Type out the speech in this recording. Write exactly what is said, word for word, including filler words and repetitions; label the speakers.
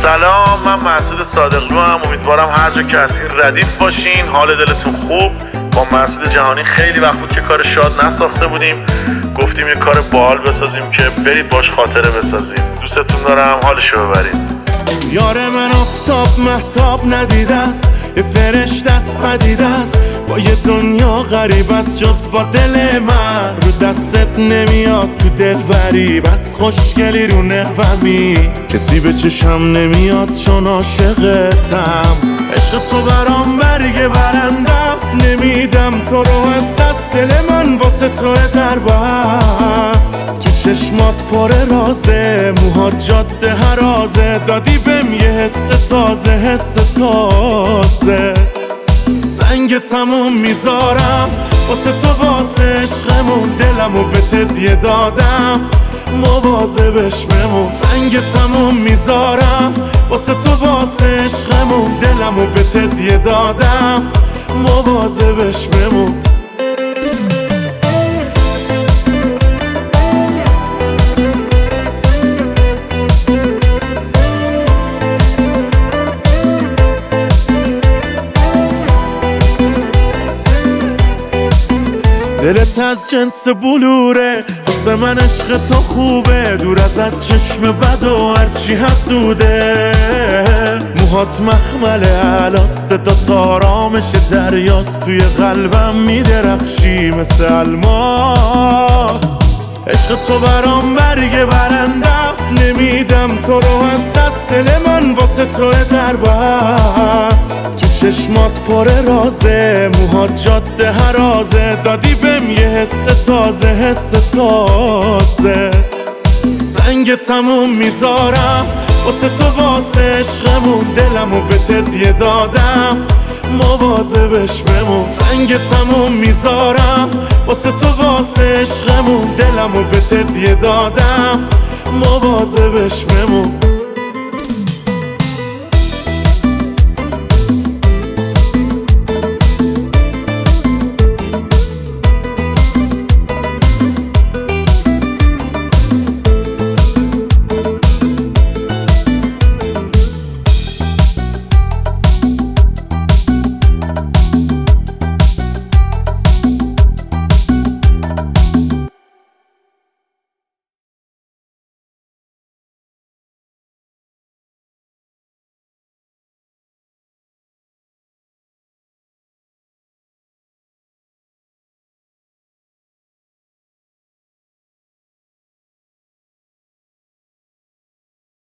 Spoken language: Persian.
Speaker 1: سلام، من مسعود صادقلو هم. امیدوارم هر جا که هستین ردیف باشین، حال دلتون خوب. با مسعود جهانی خیلی وقت بود که کار شاد نساخته بودیم، گفتیم یه کار باحال بسازیم که برید باش خاطره بسازید. دوستتون دارم، حالشو ببرید.
Speaker 2: یار من آفتاب مهتاب ندیده است، یه فرشته است پدیده است، با یه دنیا غریب است جز با دل من. رو دستت نمیاد تو دل بری، بس خوشگلی رو نقومی، کسی به چشم نمیاد چون عاشقتم. عشق تو برام برگ برنده است، نمیدم تو رو از دست، دل من واسه تو در بست. تو چشمات پر رازه، موهات جاده هرازه، دادی بهم یه حس تازه، حس تازه. زنگ تموم میذارم واسه تو، واسه عشقمون، دلمو به تدیه دادم، مواظبش بمون. زنگ تموم میذارم واسه تو، واسه عشقمون، دلمو به تدیه دادم، مواظبش بمون. دلت از جنس بلوره، واسه من عشق تو خوبه، دور ازت چشم بد و هرچی حسوده. موهات مخمله علا، صدا آرامش دریاست، توی قلبم میدرخشی مثل الماس. عشق تو برام برگ برنده است، نمیدم تو رو از دست، دل من واسه تو در بست. تو چشمات پر رازه، موهات جاده هرازه، دادی بهم یه حس تازه، حس تازه. زنگ تموم میذارم واسه تو، واسه عشقمون، دلمو به تدیه دادم، مواظبش بمون. زنگ تموم میذارم واسه تو، واسه عشقمون، دلمو به تدیه دادم، مواظبش بمون.